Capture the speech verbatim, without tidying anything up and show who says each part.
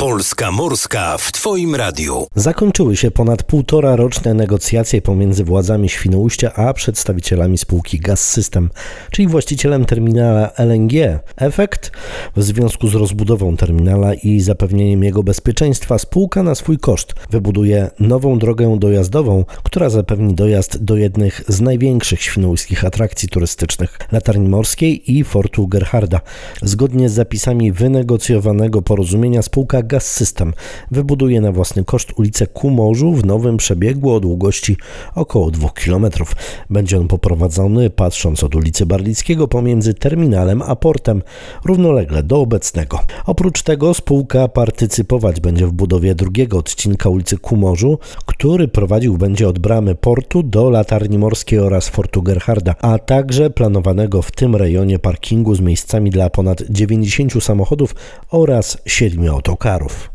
Speaker 1: Polska Morska w Twoim radiu.
Speaker 2: Zakończyły się ponad półtora roczne negocjacje pomiędzy władzami Świnoujścia a przedstawicielami spółki Gaz-System, czyli właścicielem terminala L N G. Efekt? W związku z rozbudową terminala i zapewnieniem jego bezpieczeństwa spółka na swój koszt wybuduje nową drogę dojazdową, która zapewni dojazd do jednych z największych świnoujskich atrakcji turystycznych, Latarni Morskiej i Fortu Gerharda. Zgodnie z zapisami wynegocjowanego porozumienia spółka Gaz-System wybuduje na własny koszt ulicę ku morzu w nowym przebiegu o długości około dwóch kilometrów. Będzie on poprowadzony patrząc od ulicy Barlickiego pomiędzy terminalem a portem, równolegle do obecnego. Oprócz tego spółka partycypować będzie w budowie drugiego odcinka ulicy ku morzu, który prowadził będzie od bramy portu do Latarni Morskiej oraz Fortu Gerharda, a także planowanego w tym rejonie parkingu z miejscami dla ponad dziewięćdziesięciu samochodów oraz siedmiu autokarów.